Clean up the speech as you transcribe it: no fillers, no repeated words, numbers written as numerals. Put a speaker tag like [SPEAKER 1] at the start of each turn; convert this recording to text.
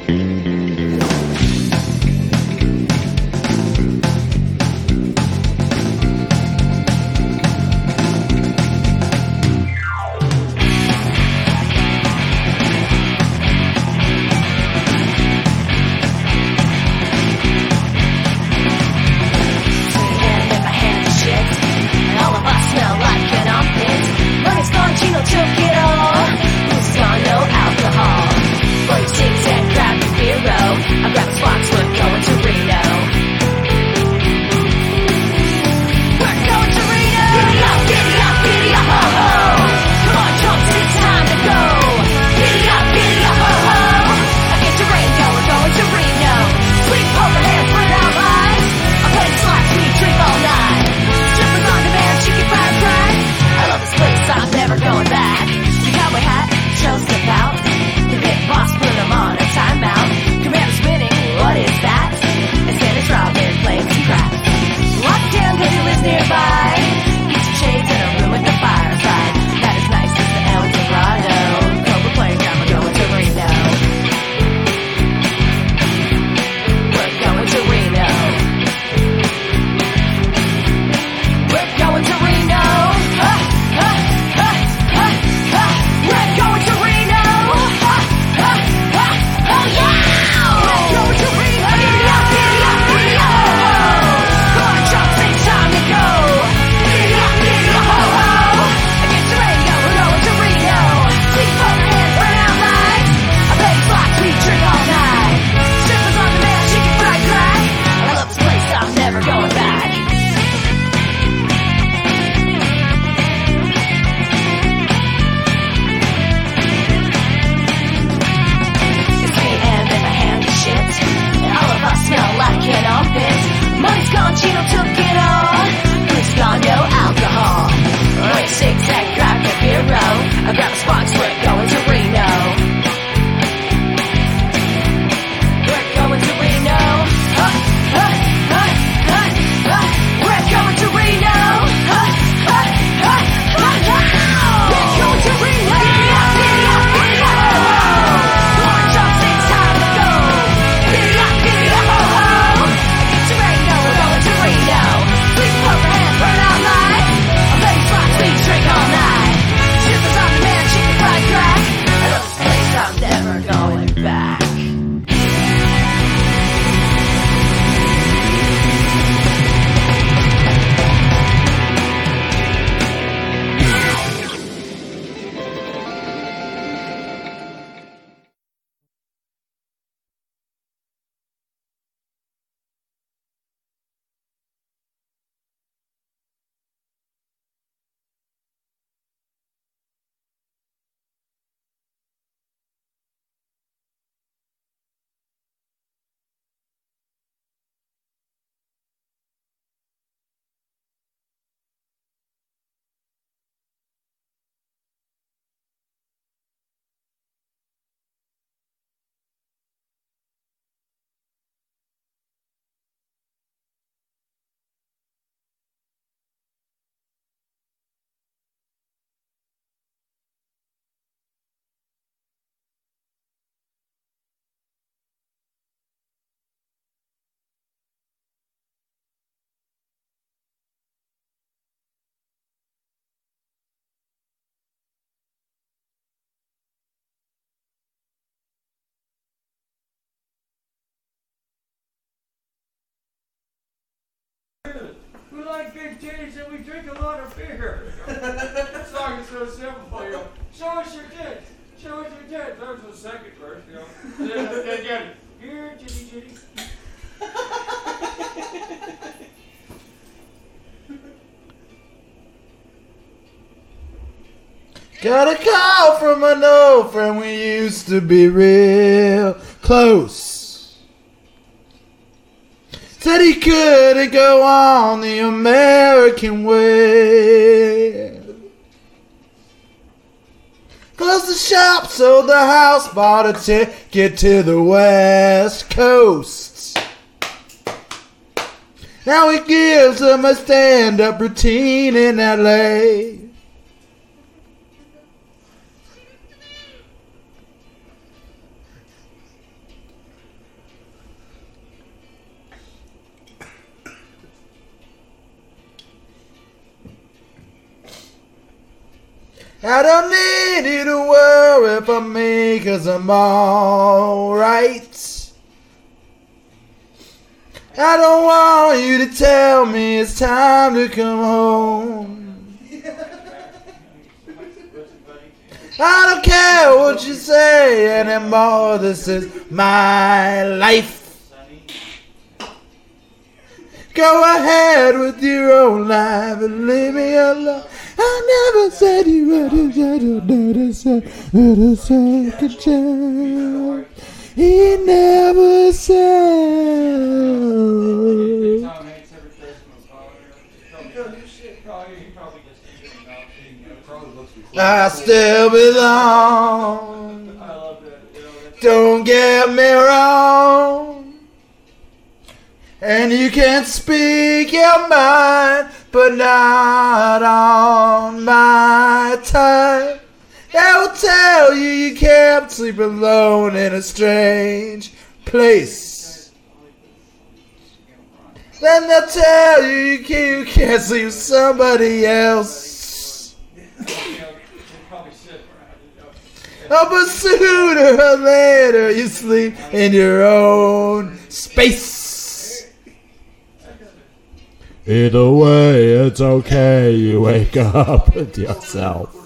[SPEAKER 1] We like big titties and we drink a lot of beer. That song is so simple, you know. Show us your tits. Show us your tits. That was the second verse, you know. Then again, here, titty, titty.
[SPEAKER 2] Got a call from an old friend, we used to be real close. Said he couldn't go on the American way. Closed the shop, sold the house, bought a ticket to the West Coast. Now he gives them a stand-up routine in L.A. I don't need you to worry for me, 'cause I'm alright. I don't want you to tell me it's time to come home. I don't care what you say anymore, this is my life. Go ahead with your own life and leave me alone. I never said you were the second chance. He never said. I still belong. Don't get me wrong. And you can speak your mind, but not on my time. I will tell you you can't sleep alone in a strange place. Then they'll tell you you can't sleep with somebody else. Oh, but sooner or later you sleep in your own space. Either way, it's okay, you wake up with yourself.